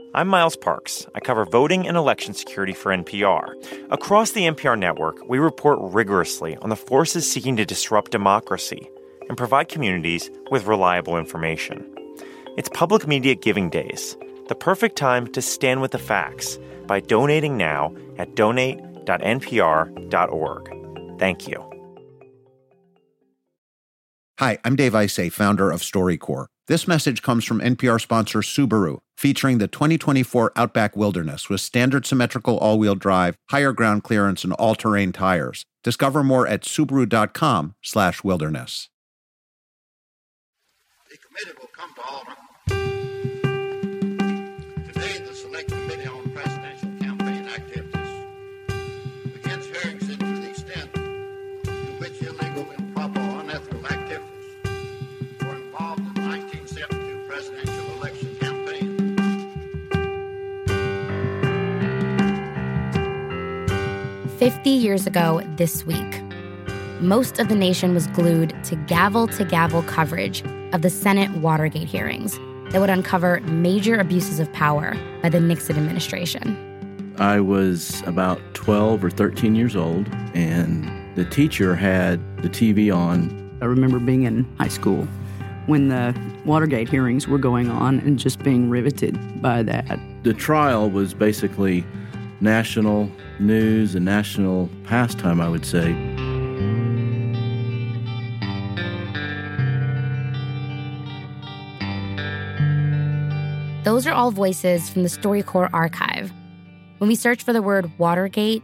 I'm Miles Parks. I cover voting and election security for NPR. Across the NPR network, we report rigorously on the forces seeking to disrupt democracy and provide communities with reliable information. It's Public Media Giving Days, the perfect time to stand with the facts by donating now at donate.npr.org. Thank you. Hi, I'm Dave Isay, founder of StoryCorps. This message comes from NPR sponsor Subaru, featuring the 2024 Outback Wilderness with standard symmetrical all-wheel drive, higher ground clearance, and all-terrain tires. Discover more at Subaru.com/wilderness. The committee will come to order. Today, the Select Committee on Presidential Campaign Activities begins hearings into the extent to which illegal, improper, or unethical activities were involved in the 1972 presidential election campaign. "50 years ago this week, most of the nation was glued to gavel coverage of the Senate Watergate hearings that would uncover major abuses of power by the Nixon administration. I was about 12 or 13 years old, and the teacher had the TV on. I remember being in high school when the Watergate hearings were going on and just being riveted by that. The trial was basically national news and national pastime, I would say. Those are all voices from the StoryCorps archive. When we searched for the word Watergate,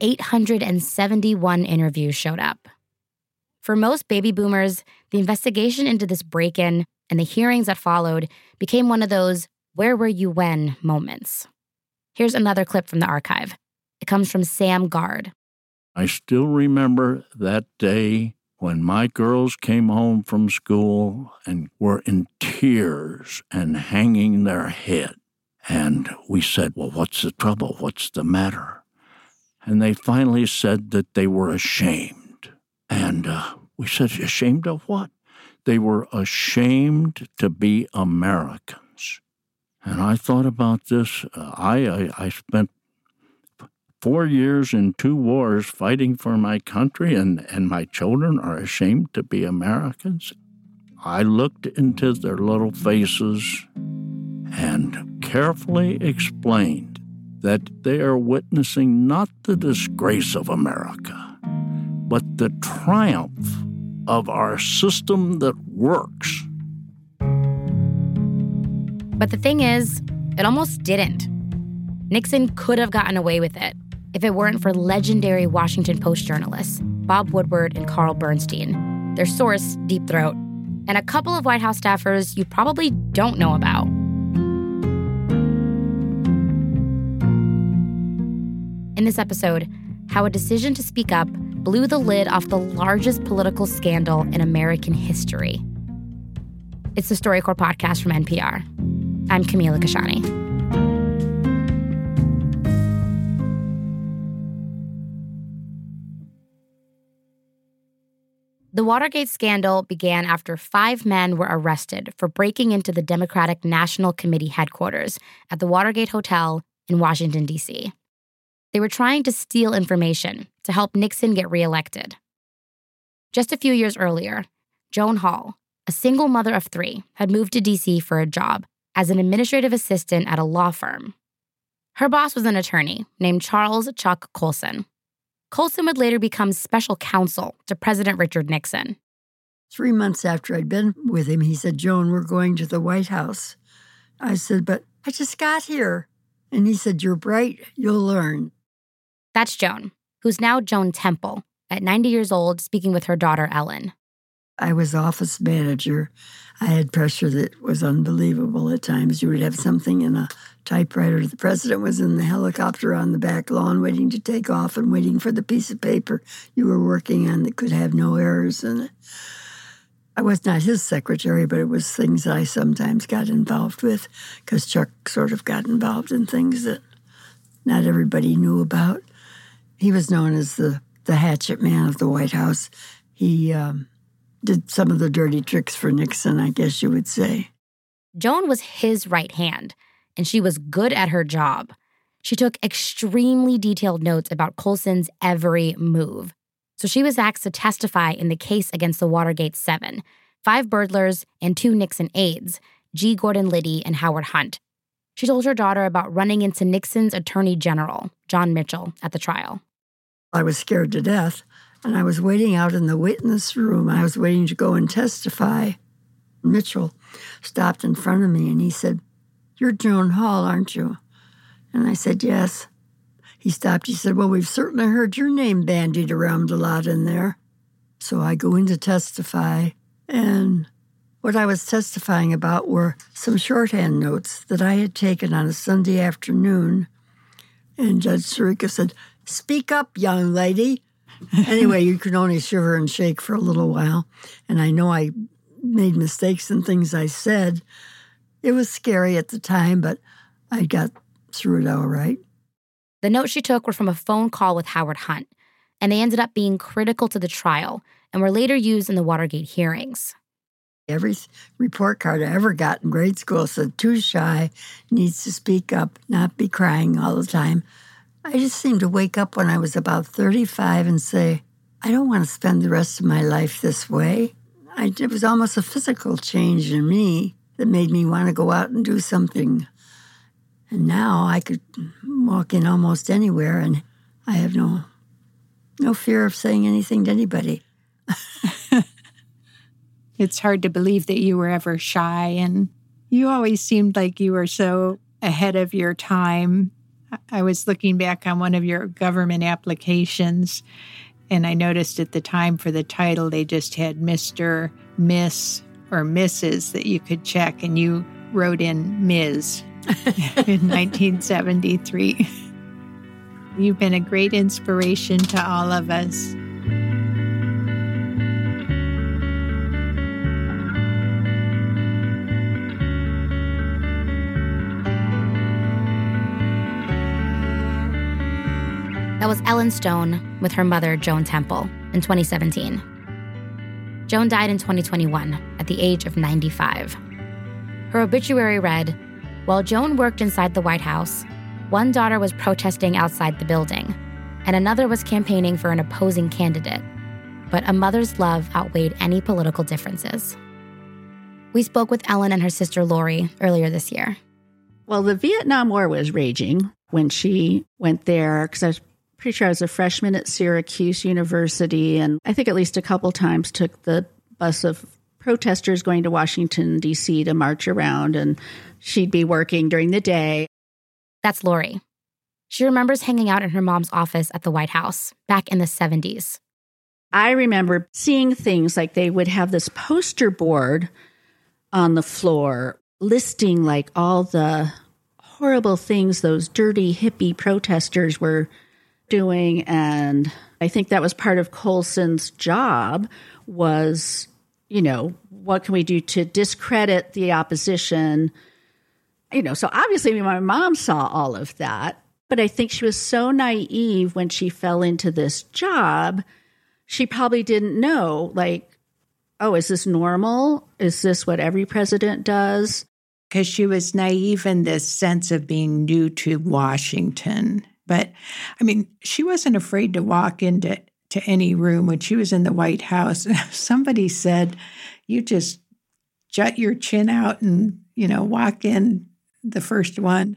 871 interviews showed up. For most baby boomers, the investigation into this break-in and the hearings that followed became one of those "where were you when" moments. Here's another clip from the archive. It comes from Sam Gard. I still remember that day when my girls came home from school and were in tears and hanging their head. And we said, well, what's the trouble? What's the matter? And they finally said that they were ashamed. And we said, ashamed of what? They were ashamed to be Americans. And I thought about this. I spent 4 years in 2 wars fighting for my country, and my children are ashamed to be Americans. I looked into their little faces and carefully explained that they are witnessing not the disgrace of America, but the triumph of our system that works. But the thing is, it almost didn't. Nixon could have gotten away with it if it weren't for legendary Washington Post journalists Bob Woodward and Carl Bernstein, their source, Deep Throat, and a couple of White House staffers you probably don't know about. In this episode, how a decision to speak up blew the lid off the largest political scandal in American history. It's the StoryCorps podcast from NPR. I'm Camila Kashani. The Watergate scandal began after 5 men were arrested for breaking into the Democratic National Committee headquarters at the Watergate Hotel in Washington, D.C. They were trying to steal information to help Nixon get reelected. Just a few years earlier, Joan Hall, a single mother of 3, had moved to D.C. for a job as an administrative assistant at a law firm. Her boss was an attorney named Charles Chuck Colson. Colson would later become special counsel to President Richard Nixon. 3 months after I'd been with him, he said, Joan, we're going to the White House. I said, but I just got here. And he said, you're bright, you'll learn. That's Joan, who's now Joan Temple, at 90 years old, speaking with her daughter, Ellen. I was office manager. I had pressure that was unbelievable at times. You would have something in a typewriter. The president was in the helicopter on the back lawn waiting to take off and waiting for the piece of paper you were working on that could have no errors in it. I was not his secretary, but it was things I sometimes got involved with because Chuck sort of got involved in things that not everybody knew about. He was known as the hatchet man of the White House. He did some of the dirty tricks for Nixon, I guess you would say. Joan was his right hand, and she was good at her job. She took extremely detailed notes about Colson's every move. So she was asked to testify in the case against the Watergate 7, 5 burglars and 2 Nixon aides, G. Gordon Liddy and Howard Hunt. She told her daughter about running into Nixon's Attorney General, John Mitchell, at the trial. I was scared to death, and I was waiting out in the witness room. I was waiting to go and testify. Mitchell stopped in front of me, and he said, "You're Joan Hall, aren't you?" And I said, "Yes." He stopped. He said, "Well, we've certainly heard your name bandied around a lot in there." So I go in to testify, and what I was testifying about were some shorthand notes that I had taken on a Sunday afternoon. And Judge Sirica said, "Speak up, young lady." Anyway, you can only shiver and shake for a little while. And I know I made mistakes in things I said. It was scary at the time, but I got through it all right. The notes she took were from a phone call with Howard Hunt, and they ended up being critical to the trial and were later used in the Watergate hearings. Every report card I ever got in grade school said, "Too shy, needs to speak up, not be crying all the time." I just seemed to wake up when I was about 35 and say, I don't want to spend the rest of my life this way. It was almost a physical change in me that made me want to go out and do something. And now I could walk in almost anywhere, and I have no fear of saying anything to anybody. It's hard to believe that you were ever shy, and you always seemed like you were so ahead of your time. I was looking back on one of your government applications, and I noticed at the time for the title, they just had Mr., Miss, or Mrs. that you could check, and you wrote in Ms. in 1973. You've been a great inspiration to all of us. That was Ellen Stone with her mother, Joan Temple, in 2017. Joan died in 2021 at the age of 95. Her obituary read, "While Joan worked inside the White House, one daughter was protesting outside the building, and another was campaigning for an opposing candidate. But a mother's love outweighed any political differences." We spoke with Ellen and her sister Lori earlier this year. Well, the Vietnam War was raging when she went there, because I was pretty sure I was a freshman at Syracuse University, and I think at least a couple times took the bus of protesters going to Washington, D.C. to march around, and she'd be working during the day. That's Lori. She remembers hanging out in her mom's office at the White House back in the 70s. I remember seeing things like they would have this poster board on the floor listing like all the horrible things those dirty hippie protesters were doing. And I think that was part of Colson's job was, what can we do to discredit the opposition? So obviously my mom saw all of that, but I think she was so naive when she fell into this job. She probably didn't know, is this normal? Is this what every president does? Because she was naive in this sense of being new to Washington. But, she wasn't afraid to walk into any room when she was in the White House. Somebody said, you just jut your chin out and, walk in the first one.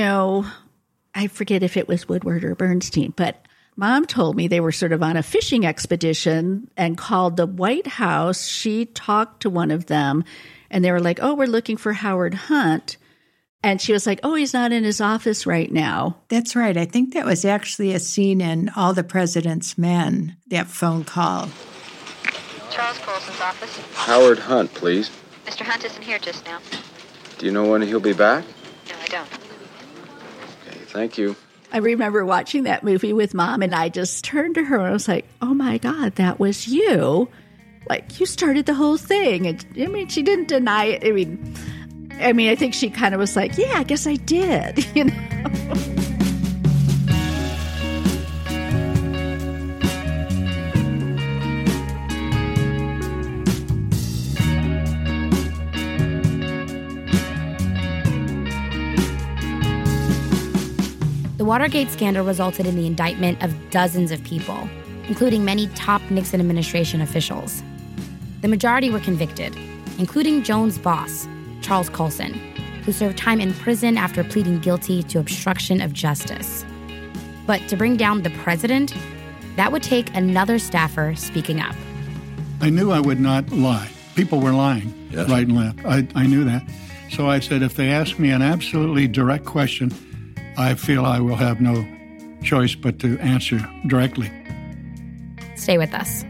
I forget if it was Woodward or Bernstein, but Mom told me they were sort of on a fishing expedition and called the White House. She talked to one of them, and they were like, "Oh, we're looking for Howard Hunt." And she was like, "Oh, he's not in his office right now." That's right. I think that was actually a scene in All the President's Men, that phone call. Charles Colson's office. Howard Hunt, please. Mr. Hunt isn't here just now. Do you know when he'll be back? No, I don't. Okay, thank you. I remember watching that movie with Mom, and I just turned to her and I was like, "Oh my God, that was you. You started the whole thing." And she didn't deny it. I think she kind of was like, "Yeah, I guess I did," The Watergate scandal resulted in the indictment of dozens of people, including many top Nixon administration officials. The majority were convicted, including Jones' boss, Charles Colson, who served time in prison after pleading guilty to obstruction of justice. But to bring down the president, that would take another staffer speaking up. I knew I would not lie. People were lying, yes, right and left. I knew that. So I said, if they ask me an absolutely direct question, I feel I will have no choice but to answer directly. Stay with us.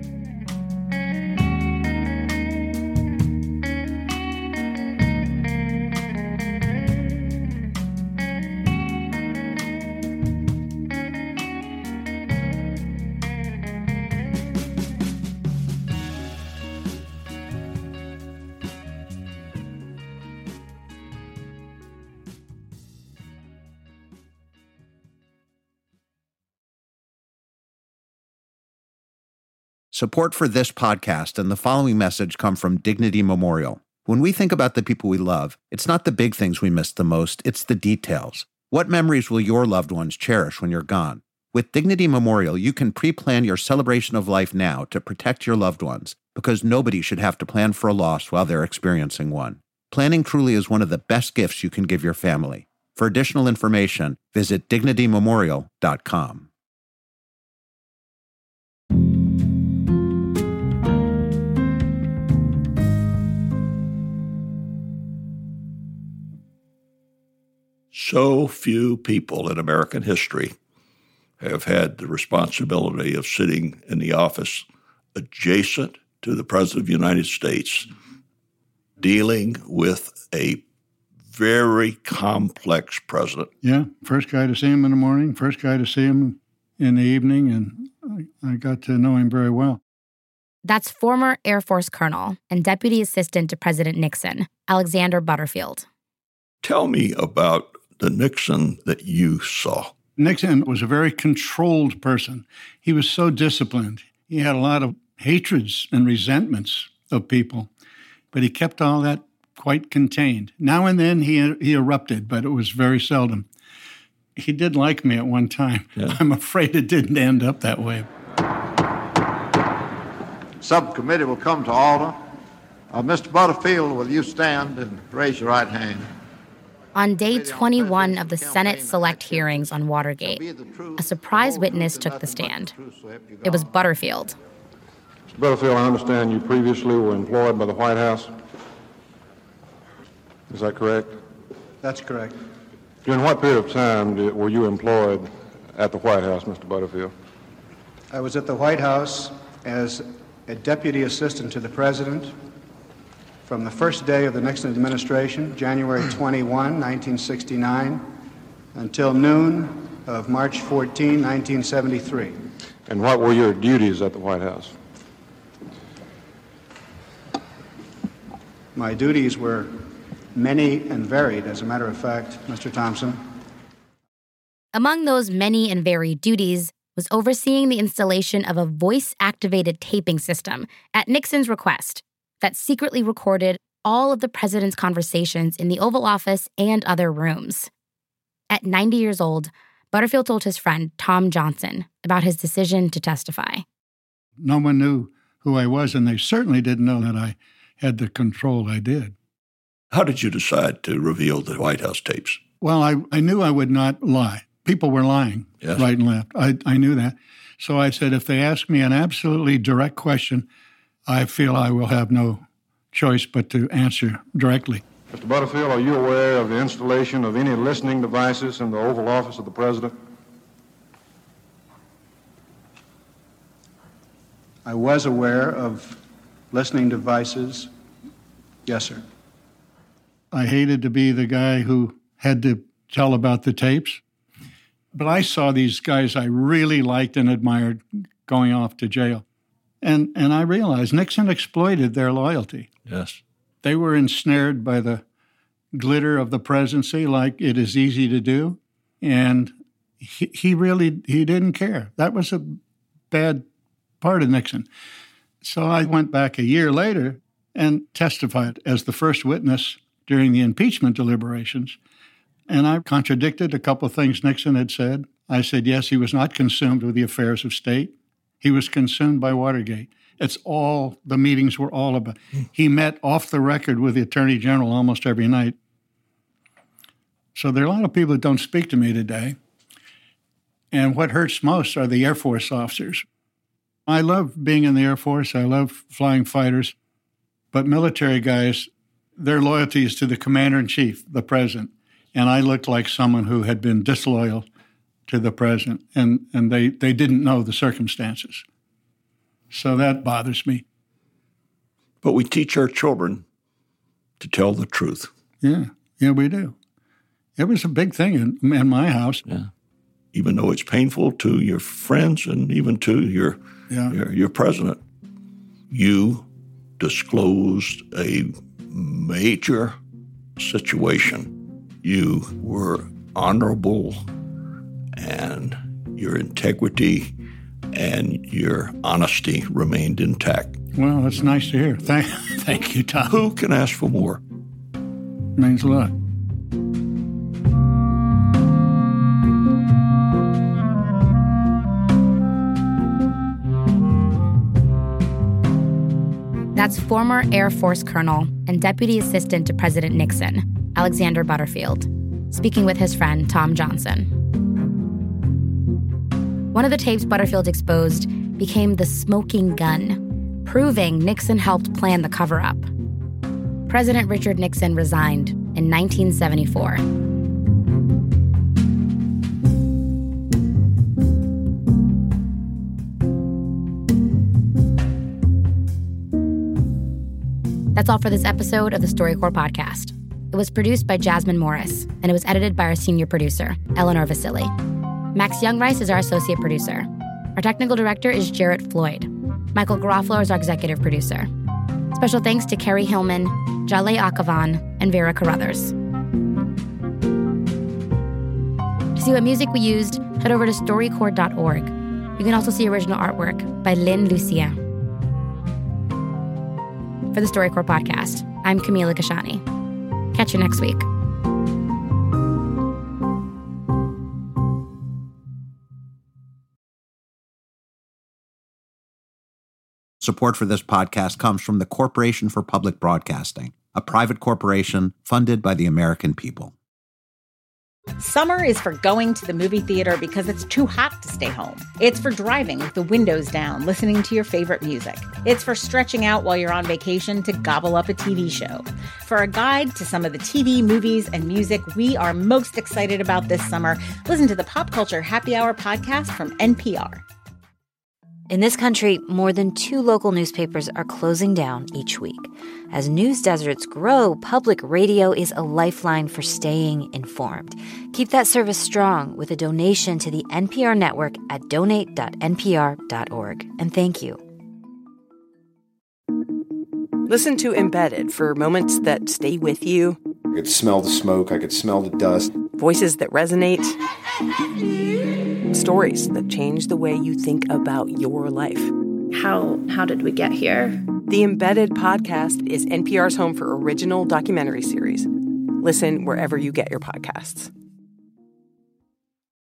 Support for this podcast and the following message come from Dignity Memorial. When we think about the people we love, it's not the big things we miss the most, it's the details. What memories will your loved ones cherish when you're gone? With Dignity Memorial, you can pre-plan your celebration of life now to protect your loved ones, because nobody should have to plan for a loss while they're experiencing one. Planning truly is one of the best gifts you can give your family. For additional information, visit dignitymemorial.com. So few people in American history have had the responsibility of sitting in the office adjacent to the President of the United States, dealing with a very complex president. Yeah, first guy to see him in the morning, first guy to see him in the evening, and I got to know him very well. That's former Air Force Colonel and Deputy Assistant to President Nixon, Alexander Butterfield. Tell me about the Nixon that you saw. Nixon was a very controlled person. He was so disciplined. He had a lot of hatreds and resentments of people, but he kept all that quite contained. Now and then he erupted, but it was very seldom. He did like me at one time. Yeah. I'm afraid it didn't end up that way. Subcommittee will come to order. Mr. Butterfield, will you stand and raise your right hand? On day 21 of the Senate select hearings on Watergate, a surprise witness took the stand. It was Butterfield. Mr. Butterfield, I understand you previously were employed by the White House. Is that correct? That's correct. During what period of time were you employed at the White House, Mr. Butterfield? I was at the White House as a deputy assistant to the president from the first day of the Nixon administration, January 21, 1969, until noon of March 14, 1973. And what were your duties at the White House? My duties were many and varied, as a matter of fact, Mr. Thompson. Among those many and varied duties was overseeing the installation of a voice-activated taping system at Nixon's request that secretly recorded all of the president's conversations in the Oval Office and other rooms. At 90 years old, Butterfield told his friend Tom Johnson about his decision to testify. No one knew who I was, and they certainly didn't know that I had the control I did. How did you decide to reveal the White House tapes? Well, I knew I would not lie. People were lying, yes, right and left. I knew that. So I said, if they ask me an absolutely direct question, I feel I will have no choice but to answer directly. Mr. Butterfield, are you aware of the installation of any listening devices in the Oval Office of the President? I was aware of listening devices. Yes, sir. I hated to be the guy who had to tell about the tapes, but I saw these guys I really liked and admired going off to jail. And I realized Nixon exploited their loyalty. Yes. They were ensnared by the glitter of the presidency, like it is easy to do. And he didn't care. That was a bad part of Nixon. So I went back a year later and testified as the first witness during the impeachment deliberations And I contradicted a couple of things Nixon had said. I said, yes, he was not consumed with the affairs of state. He was consumed by Watergate. It's all, the meetings were all about. He met off the record with the Attorney General almost every night. So there are a lot of people that don't speak to me today. And what hurts most are the Air Force officers. I love being in the Air Force. I love flying fighters. But military guys, their loyalty is to the commander-in-chief, the president. And I looked like someone who had been disloyal to the president, and they didn't know the circumstances. So that bothers me. But we teach our children to tell the truth. Yeah, we do. It was a big thing in my house. Yeah. Even though it's painful to your friends and even to your president, you disclosed a major situation. You were honorable, and your integrity and your honesty remained intact. Well, that's nice to hear. Thank you, Tom. Who can ask for more? Means a lot. That's former Air Force Colonel and Deputy Assistant to President Nixon, Alexander Butterfield, speaking with his friend Tom Johnson. One of the tapes Butterfield exposed became the smoking gun, proving Nixon helped plan the cover-up. President Richard Nixon resigned in 1974. That's all for this episode of the StoryCorps podcast. It was produced by Jasmine Morris, and it was edited by our senior producer, Eleanor Vasili. Max Youngrice is our associate producer. Our technical director is Jarrett Floyd. Michael Garofalo is our executive producer. Special thanks to Kerry Hillman, Jaleh Akavan, and Vera Carruthers. To see what music we used, head over to StoryCorps.org. You can also see original artwork by Lynn Lucien. For the StoryCorps podcast, I'm Camila Kashani. Catch you next week. Support for this podcast comes from the Corporation for Public Broadcasting, a private corporation funded by the American people. Summer is for going to the movie theater because it's too hot to stay home. It's for driving with the windows down, listening to your favorite music. It's for stretching out while you're on vacation to gobble up a TV show. For a guide to some of the TV, movies, and music we are most excited about this summer, listen to the Pop Culture Happy Hour podcast from NPR. In this country, more than 2 local newspapers are closing down each week. As news deserts grow, public radio is a lifeline for staying informed. Keep that service strong with a donation to the NPR network at donate.npr.org. And thank you. Listen to Embedded for moments that stay with you. I could smell the smoke. I could smell the dust. Voices that resonate. Stories that change the way you think about your life. How did we get here? The Embedded podcast is NPR's home for original documentary series. Listen wherever you get your podcasts.